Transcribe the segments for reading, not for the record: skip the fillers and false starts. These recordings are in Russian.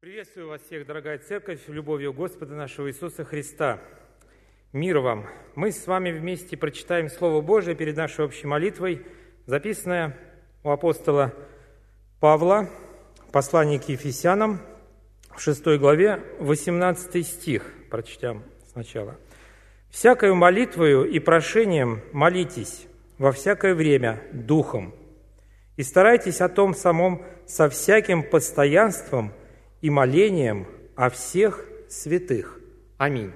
Приветствую вас всех, дорогая церковь, любовью Господа нашего Иисуса Христа. Мир вам! Мы с вами вместе прочитаем Слово Божие перед нашей общей молитвой, записанное у апостола Павла, послание к Ефесянам, в 6 главе, 18 стих. Прочтем сначала. «Всякою молитвою и прошением молитесь во всякое время Духом, и старайтесь о том самом со всяким постоянством и молением о всех святых. Аминь».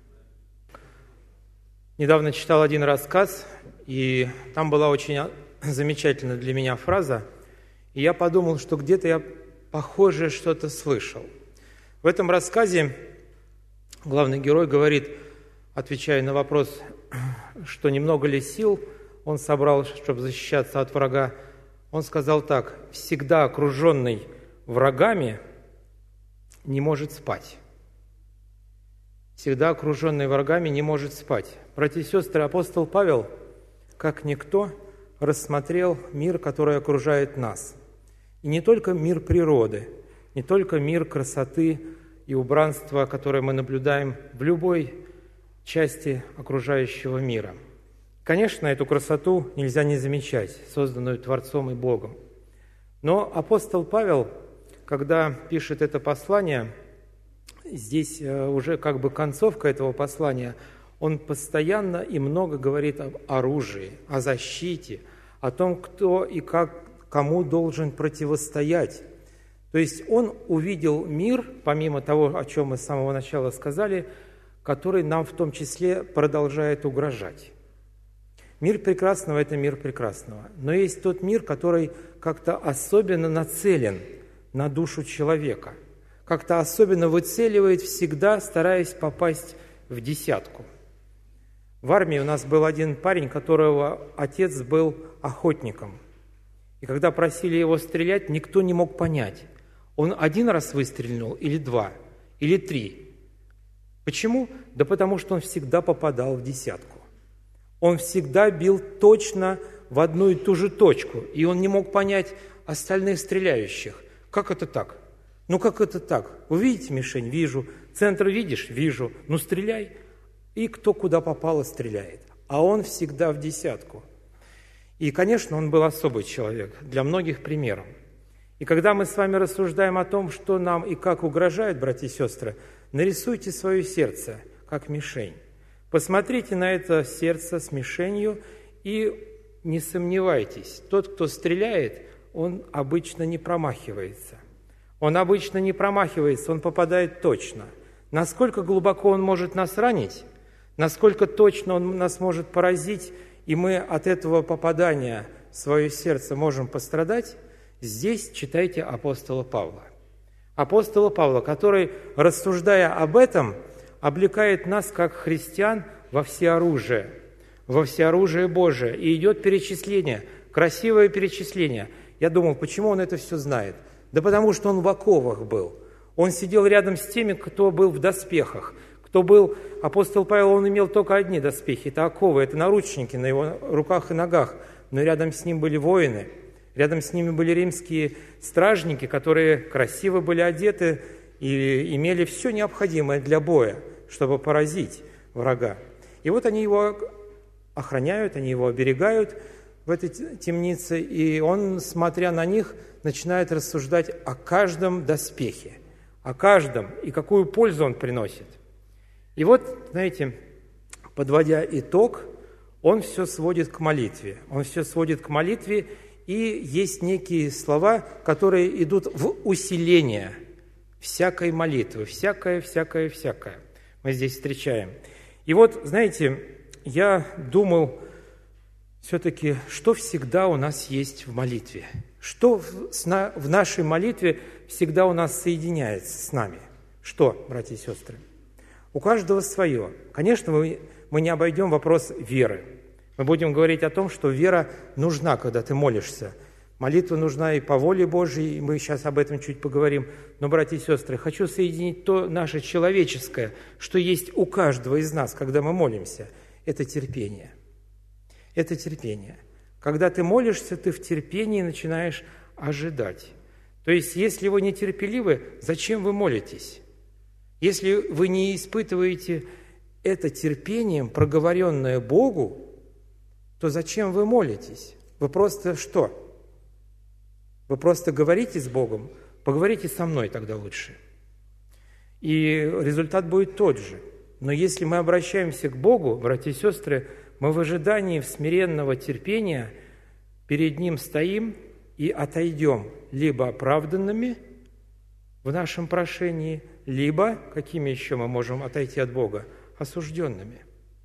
Недавно читал один рассказ, и там была очень замечательная для меня фраза, и я подумал, что где-то я похожее что-то слышал. В этом рассказе главный герой говорит, отвечая на вопрос, что немного ли сил он собрал, чтобы защищаться от врага, он сказал так: «Всегда окруженный врагами не может спать». Всегда окруженный врагами не может спать. Братья и сестры, апостол Павел, как никто, рассмотрел мир, который окружает нас. И не только мир природы, не только мир красоты и убранства, которое мы наблюдаем в любой части окружающего мира. Конечно, эту красоту нельзя не замечать, созданную Творцом и Богом. Но апостол Павел, когда пишет это послание, здесь уже как бы концовка этого послания, он постоянно и много говорит об оружии, о защите, о том, кто и кому должен противостоять. То есть он увидел мир, помимо того, о чем мы с самого начала сказали, который нам в том числе продолжает угрожать. Мир прекрасного – это мир прекрасного. Но есть тот мир, который как-то особенно нацелен на душу человека, как-то особенно выцеливает всегда, стараясь попасть в десятку. В армии у нас был один парень, которого отец был охотником. И когда просили его стрелять, никто не мог понять, он один раз выстрелил или два, или три. Почему? Да потому что он всегда попадал в десятку. Он всегда бил точно в одну и ту же точку, и он не мог понять остальных стреляющих. Как это так? Ну как это так? Вы видите мишень? Вижу. Центр видишь? Вижу. Ну стреляй. И кто куда попало, стреляет. А он всегда в десятку. И, конечно, он был особый человек, для многих примером. И когда мы с вами рассуждаем о том, что нам и как угрожает, братья и сестры, нарисуйте свое сердце как мишень. Посмотрите на это сердце с мишенью и не сомневайтесь, тот, кто стреляет, он обычно не промахивается. Он обычно не промахивается, он попадает точно. Насколько глубоко он может нас ранить, насколько точно он нас может поразить, и мы от этого попадания в свое сердце можем пострадать, здесь читайте апостола Павла. Апостола Павла, который, рассуждая об этом, облекает нас, как христиан, во всеоружие Божие. И идет перечисление, красивое перечисление. Я думал, почему он это все знает? Да потому что он в оковах был. Он сидел рядом с теми, кто был в доспехах. Апостол Павел, он имел только одни доспехи. Это оковы, это наручники на его руках и ногах. Но рядом с ним были воины. Рядом с ними были римские стражники, которые красиво были одеты и имели все необходимое для боя, чтобы поразить врага. И вот они его охраняют, они его оберегают в этой темнице, и он, смотря на них, начинает рассуждать о каждом доспехе, о каждом, и какую пользу он приносит. И вот, знаете, подводя итог, он все сводит к молитве. Он все сводит к молитве, и есть некие слова, которые идут в усиление всякой молитвы, всякое. Мы здесь встречаем. И вот, знаете, я думал, все-таки, что всегда у нас есть в молитве? Что в нашей молитве всегда у нас соединяется с нами? Что, братья и сестры? У каждого свое. Конечно, мы не обойдем вопрос веры. Мы будем говорить о том, что вера нужна, когда ты молишься. Молитва нужна и по воле Божьей, и мы сейчас об этом чуть поговорим. Но, братья и сестры, хочу соединить то наше человеческое, что есть у каждого из нас, когда мы молимся. Это терпение. Это терпение. Когда ты молишься, ты в терпении начинаешь ожидать. То есть, если вы нетерпеливы, зачем вы молитесь? Если вы не испытываете это терпением, проговоренное Богу, то зачем вы молитесь? Вы просто что? Вы просто говорите с Богом? Поговорите со мной тогда лучше. И результат будет тот же. Но если мы обращаемся к Богу, братья и сестры, мы в ожидании смиренного терпения перед Ним стоим и отойдем либо оправданными в нашем прошении, либо, какими еще мы можем отойти от Бога, осужденными.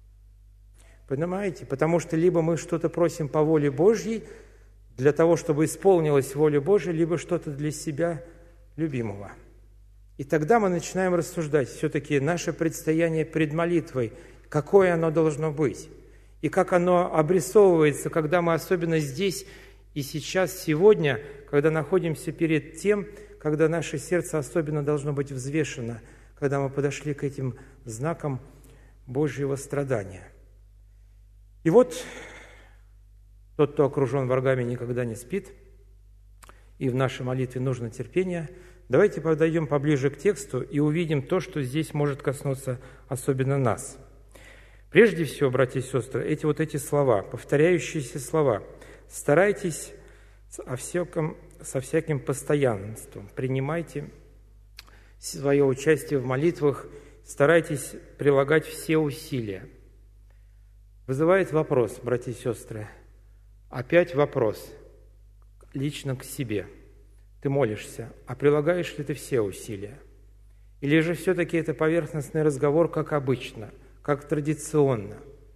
Понимаете? Потому что либо мы что-то просим по воле Божьей, для того, чтобы исполнилась воля Божья, либо что-то для себя любимого. И тогда мы начинаем рассуждать, все-таки наше предстояние пред молитвой, какое оно должно быть, и как оно обрисовывается, когда мы особенно здесь и сейчас, сегодня, когда находимся перед тем, когда наше сердце особенно должно быть взвешено, когда мы подошли к этим знакам Божьего страдания. И вот тот, кто окружен врагами, никогда не спит, и в нашей молитве нужно терпение. Давайте подойдем поближе к тексту и увидим то, что здесь может коснуться особенно нас. Прежде всего, братья и сестры, эти слова, повторяющиеся слова, старайтесь со всяким постоянством, принимайте свое участие в молитвах, старайтесь прилагать все усилия. Вызывает вопрос, братья и сестры, опять вопрос лично к себе. Ты молишься, а прилагаешь ли ты все усилия? Или же все-таки это поверхностный разговор, как обычно, как традиционно?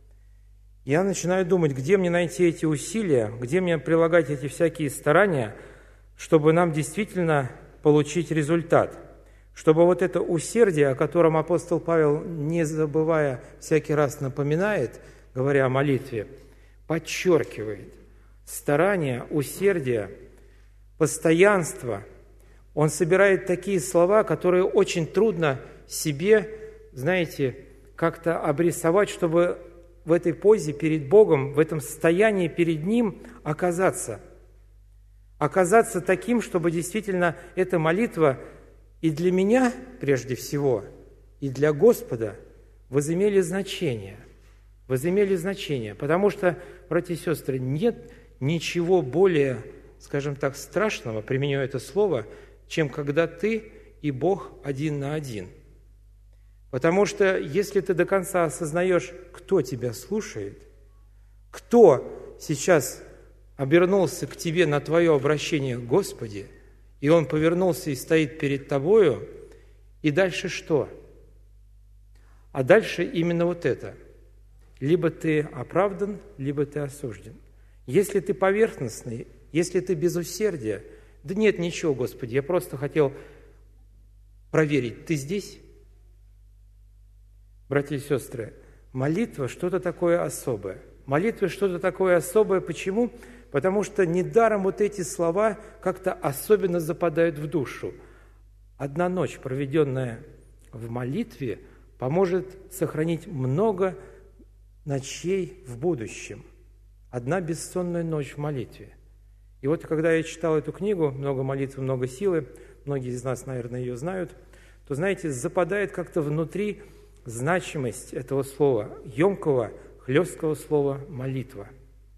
Я начинаю думать, где мне найти эти усилия, где мне прилагать эти всякие старания, чтобы нам действительно получить результат, чтобы вот это усердие, о котором апостол Павел, не забывая, всякий раз напоминает, говоря о молитве, подчеркивает старание, усердие, постоянство. Он собирает такие слова, которые очень трудно себе, знаете, как-то обрисовать, чтобы в этой позе перед Богом, в этом состоянии перед Ним оказаться. Оказаться таким, чтобы действительно эта молитва и для меня, прежде всего, и для Господа возымели значение. Возымели значение. Потому что, братья и сестры, нет ничего более, скажем так, страшного, применю это слово, чем когда ты и Бог один на один. Потому что если ты до конца осознаешь, кто тебя слушает, кто сейчас обернулся к тебе на твое обращение к Господи, и он повернулся и стоит перед тобою, и дальше что? А дальше именно вот это. Либо ты оправдан, либо ты осужден. Если ты поверхностный, если ты без усердия, да нет, ничего, Господи, я просто хотел проверить, ты здесь? Братья и сестры, молитва что-то такое особое. Молитва что-то такое особое. Почему? Потому что недаром вот эти слова как-то особенно западают в душу. Одна ночь, проведенная в молитве, поможет сохранить много ночей в будущем. Одна бессонная ночь в молитве. И вот когда я читал эту книгу «Много молитвы, много силы», многие из нас, наверное, ее знают, то, знаете, западает как-то внутри значимость этого слова, емкого, хлесткого слова «молитва».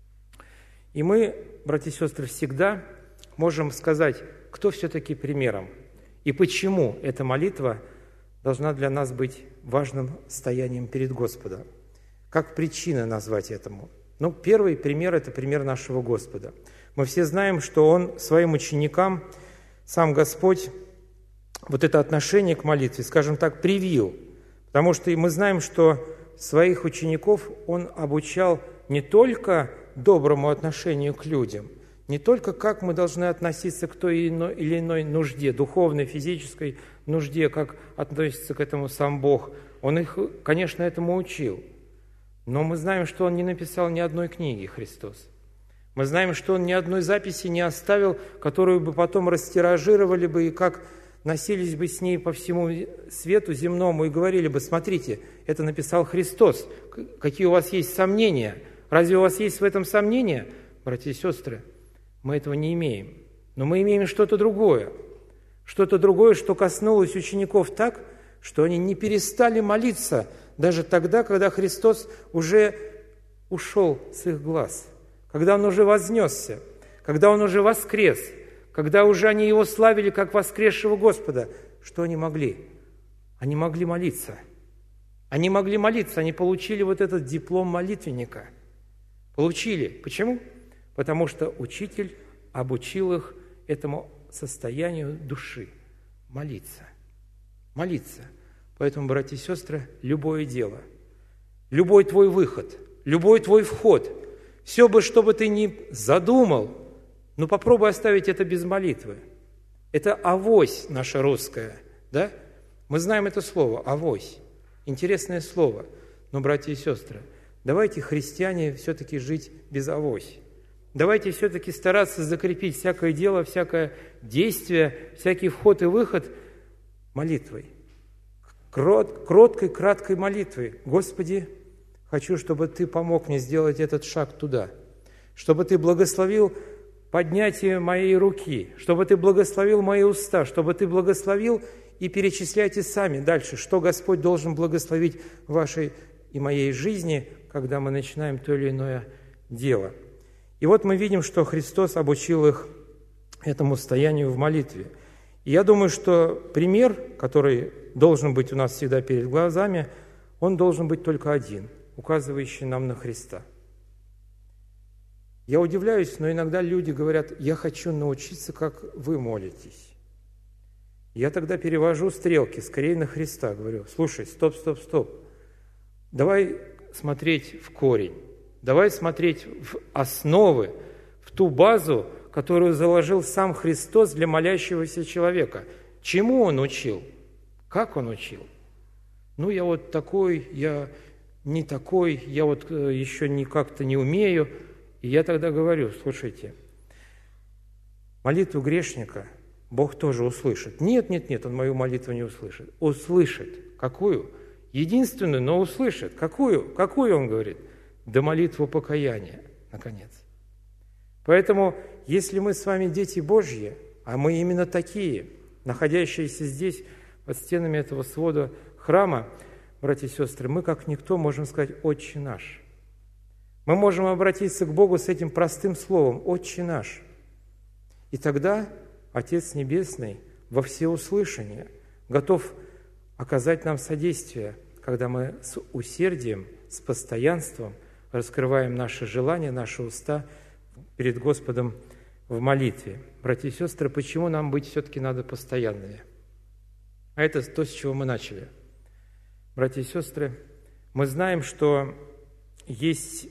И мы, братья и сестры, всегда можем сказать, кто все-таки примером и почему эта молитва должна для нас быть важным стоянием перед Господом. Как причина назвать этому? Ну, первый пример – это пример нашего Господа. Мы все знаем, что Он своим ученикам, сам Господь, вот это отношение к молитве, скажем так, привил. Потому что мы знаем, что своих учеников Он обучал не только доброму отношению к людям, не только как мы должны относиться к той или иной нужде, духовной, физической нужде, как относится к этому сам Бог. Он их, конечно, этому учил. Но мы знаем, что Он не написал ни одной книги, Христос. Мы знаем, что Он ни одной записи не оставил, которую бы потом растиражировали бы и как носились бы с ней по всему свету земному и говорили бы, смотрите, это написал Христос, какие у вас есть сомнения? Разве у вас есть в этом сомнения? Братья и сестры, мы этого не имеем. Но мы имеем что-то другое, что коснулось учеников так, что они не перестали молиться даже тогда, когда Христос уже ушел с их глаз, когда Он уже вознесся, когда Он уже воскрес, когда уже они Его славили как воскресшего Господа. Что они могли? Они могли молиться. Они могли молиться, они получили вот этот диплом молитвенника. Получили. Почему? Потому что учитель обучил их этому состоянию души. Молиться. Молиться. Поэтому, братья и сестры, любое дело, любой твой выход, любой твой вход, все бы, что бы ты ни задумал, но попробуй оставить это без молитвы. Это авось наша русская, да? Мы знаем это слово, авось. Интересное слово. Но, братья и сестры, давайте, христиане, все-таки жить без авось. Давайте все-таки стараться закрепить всякое дело, всякое действие, всякий вход и выход молитвой. Кроткой, краткой молитвой. Господи, хочу, чтобы Ты помог мне сделать этот шаг туда, чтобы Ты благословил поднятие моей руки, чтобы Ты благословил мои уста, чтобы Ты благословил, и перечисляйте сами дальше, что Господь должен благословить в вашей и моей жизни, когда мы начинаем то или иное дело. И вот мы видим, что Христос обучил их этому состоянию в молитве. И я думаю, что пример, который должен быть у нас всегда перед глазами, он должен быть только один, указывающий нам на Христа. Я удивляюсь, но иногда люди говорят: я хочу научиться, как вы молитесь. Я тогда перевожу стрелки скорее на Христа, говорю: слушай, стоп. Давай смотреть в корень, давай смотреть в основы, в ту базу, которую заложил сам Христос для молящегося человека. Чему Он учил? Как Он учил? Ну, я вот такой, я не такой, я вот еще как-то не умею. И я тогда говорю: слушайте, молитву грешника Бог тоже услышит. Нет, Он мою молитву не услышит. Услышит. Какую? Единственную, но услышит. Какую? Какую, Он говорит? Да молитву покаяния, наконец. Поэтому, если мы с вами дети Божьи, а мы именно такие, находящиеся здесь, под стенами этого свода храма, братья и сестры, мы, как никто, можем сказать: «Отче наш». Мы можем обратиться к Богу с этим простым словом: «Отче наш». И тогда Отец Небесный во всеуслышание готов оказать нам содействие, когда мы с усердием, с постоянством раскрываем наши желания, наши уста перед Господом в молитве. Братья и сестры, почему нам быть все-таки надо постоянными? А это то, с чего мы начали. Братья и сестры, мы знаем, что есть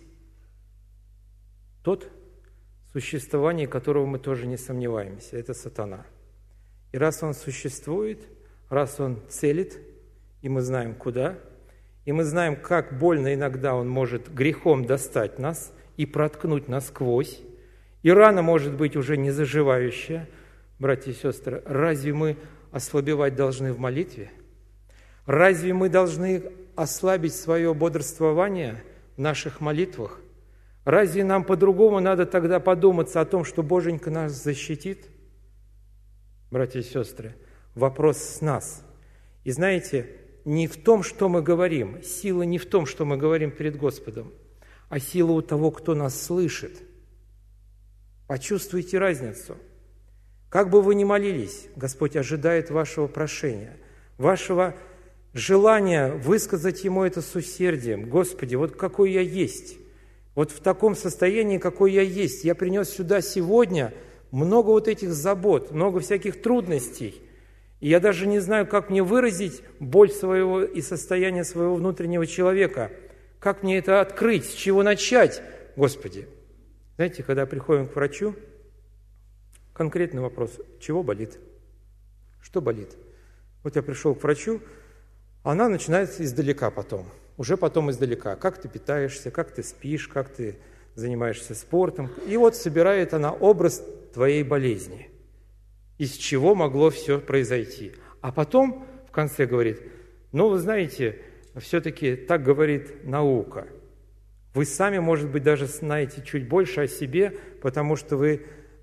тот, в существовании которого мы тоже не сомневаемся, это сатана. И раз он существует, раз он целит, и мы знаем куда, и мы знаем, как больно иногда он может грехом достать нас и проткнуть насквозь, и рана может быть уже не заживающая, братья и сестры, разве мы ослабевать должны в молитве? Разве мы должны ослабить свое бодрствование в наших молитвах? Разве нам по-другому надо тогда подуматься о том, что Боженька нас защитит? Братья и сестры, вопрос с нас. И знаете, не в том, что мы говорим, сила не в том, что мы говорим перед Господом, а сила у того, кто нас слышит. Почувствуйте разницу. Как бы вы ни молились, Господь ожидает вашего прошения, вашего желания высказать Ему это с усердием. Господи, вот какой я есть, вот в таком состоянии, какой я есть. Я принес сюда сегодня много вот этих забот, много всяких трудностей. И я даже не знаю, как мне выразить боль своего и состояние своего внутреннего человека. Как мне это открыть, с чего начать, Господи? Знаете, когда приходим к врачу, конкретный вопрос: чего болит? Что болит? Вот я пришел к врачу, она начинается издалека потом. Уже потом издалека. Как ты питаешься, как ты спишь, как ты занимаешься спортом. И вот собирает она образ твоей болезни. Из чего могло все произойти. А потом в конце говорит: ну, вы знаете, все-таки так говорит наука. Вы сами, может быть, даже знаете чуть больше о себе, потому что вы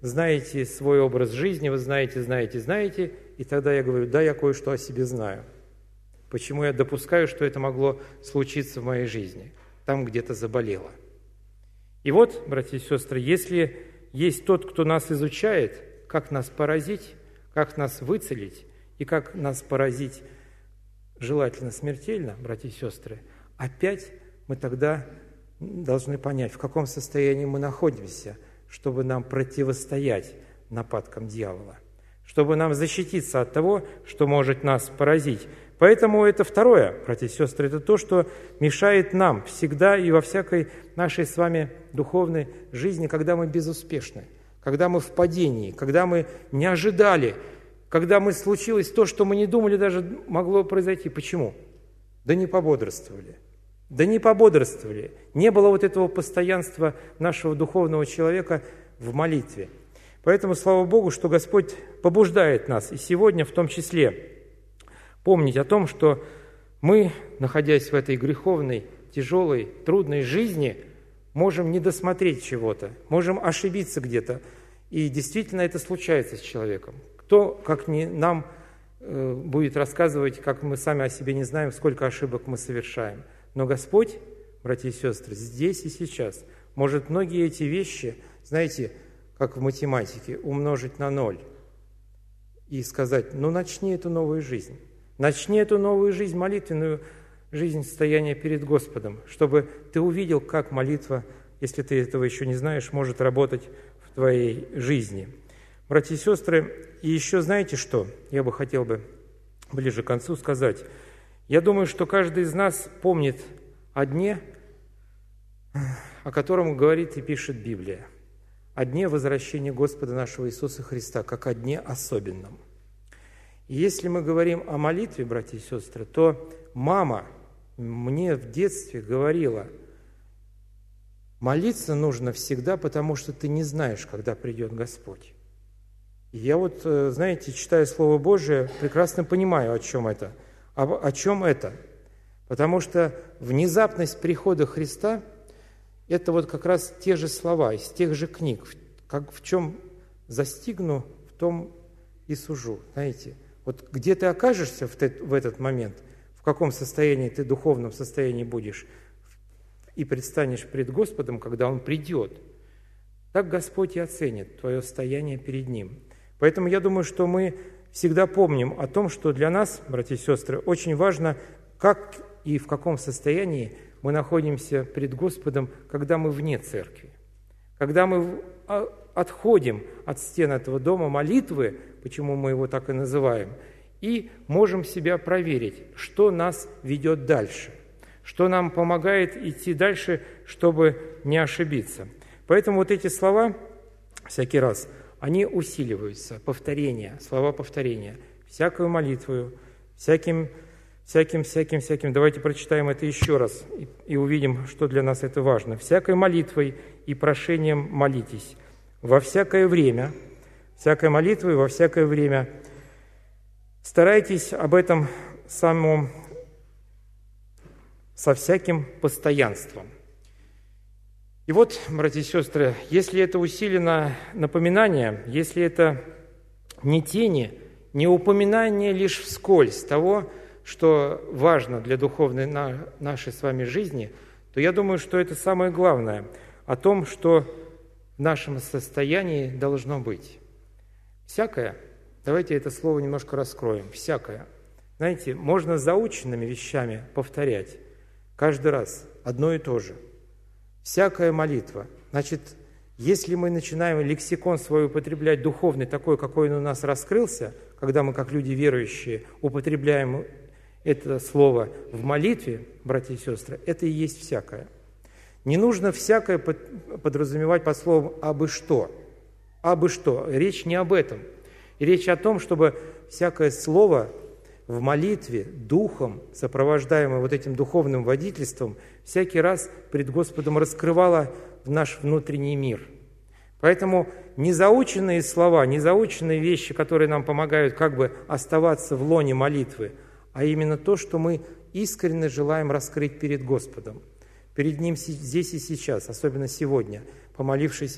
знаете свой образ жизни, вы знаете, и тогда я говорю, да, я кое-что о себе знаю. Почему я допускаю, что это могло случиться в моей жизни? Там где-то заболело. И вот, братья и сестры, если есть тот, кто нас изучает, как нас поразить, как нас выцелить и как нас поразить желательно смертельно, братья и сестры, опять мы тогда должны понять, в каком состоянии мы находимся, чтобы нам противостоять нападкам дьявола, чтобы нам защититься от того, что может нас поразить. Поэтому это второе, братья и сестры, это то, что мешает нам всегда и во всякой нашей с вами духовной жизни, когда мы безуспешны, когда мы в падении, когда мы не ожидали, когда случилось то, что мы не думали даже могло произойти. Почему? Да не пободрствовали. Не было вот этого постоянства нашего духовного человека в молитве. Поэтому, слава Богу, что Господь побуждает нас, и сегодня в том числе, помнить о том, что мы, находясь в этой греховной, тяжелой, трудной жизни, можем не досмотреть чего-то, можем ошибиться где-то. И действительно это случается с человеком. Кто, как не нам, будет рассказывать, как мы сами о себе не знаем, сколько ошибок мы совершаем. Но Господь, братья и сестры, здесь и сейчас может многие эти вещи, знаете, как в математике, умножить на 0 и сказать, начни эту новую жизнь. Начни эту новую жизнь, молитвенную жизнь состояния перед Господом, чтобы ты увидел, как молитва, если ты этого еще не знаешь, может работать в твоей жизни. Братья и сестры, и еще знаете что? Я бы хотел ближе к концу сказать. Я думаю, что каждый из нас помнит о дне, о котором говорит и пишет Библия. О дне возвращения Господа нашего Иисуса Христа, как о дне особенном. И если мы говорим о молитве, братья и сестры, то мама мне в детстве говорила, молиться нужно всегда, потому что ты не знаешь, когда придет Господь. И я знаете, читая Слово Божие, прекрасно понимаю, о чем это. О чем это? Потому что внезапность прихода Христа – это как раз те же слова из тех же книг. Как в чем застигну, в том и сужу. Знаете, где ты окажешься в этот момент, в каком состоянии ты, духовном состоянии будешь, и предстанешь пред Господом, когда Он придет, так Господь и оценит твое состояние перед Ним. Поэтому я думаю, что мы всегда помним о том, что для нас, братья и сестры, очень важно, как и в каком состоянии мы находимся пред Господом, когда мы вне церкви, когда мы отходим от стен этого дома молитвы, почему мы его так и называем, и можем себя проверить, что нас ведет дальше, что нам помогает идти дальше, чтобы не ошибиться. Поэтому эти слова всякий раз, они усиливаются, слова повторения, всякую молитвою, всяким. Давайте прочитаем это еще раз и увидим, что для нас это важно. «Всякой молитвой и прошением молитесь, во всякое время, всякой молитвой во всякое время. Старайтесь об этом самом со всяким постоянством». И братья и сестры, если это усилено напоминание, если это не тени, не упоминание лишь вскользь того, что важно для духовной нашей с вами жизни, то я думаю, что это самое главное о том, что в нашем состоянии должно быть. Всякое, давайте это слово немножко раскроем, всякое. Знаете, можно заученными вещами повторять каждый раз одно и то же. Всякая молитва. Значит, если мы начинаем лексикон свой употреблять духовный, такой, какой он у нас раскрылся, когда мы, как люди верующие, употребляем это слово в молитве, братья и сестры, это и есть всякое. Не нужно всякое подразумевать под словом «абы что». Абы что. Речь не об этом. Речь о том, чтобы всякое слово в молитве духом, сопровождаемое этим духовным водительством, всякий раз пред Господом раскрывало в наш внутренний мир. Поэтому незаученные слова, незаученные вещи, которые нам помогают оставаться в лоне молитвы, а именно то, что мы искренне желаем раскрыть перед Господом, перед Ним здесь и сейчас, особенно сегодня, помолившись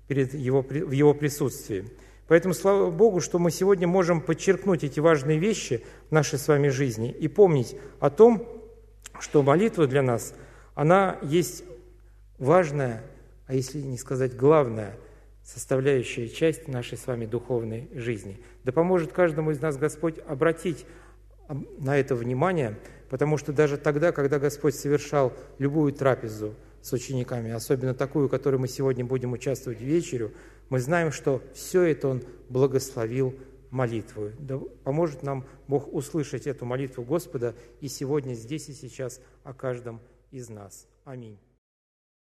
в Его присутствии. Поэтому слава Богу, что мы сегодня можем подчеркнуть эти важные вещи в нашей с вами жизни и помнить о том, что молитва для нас, она есть важная, а если не сказать главная, составляющая часть нашей с вами духовной жизни. Да поможет каждому из нас Господь обратить на это внимание, потому что даже тогда, когда Господь совершал любую трапезу с учениками, особенно такую, в которой мы сегодня будем участвовать в вечерю, мы знаем, что все это Он благословил молитву. Да поможет нам Бог услышать эту молитву Господа и сегодня, здесь и сейчас о каждом из нас. Аминь.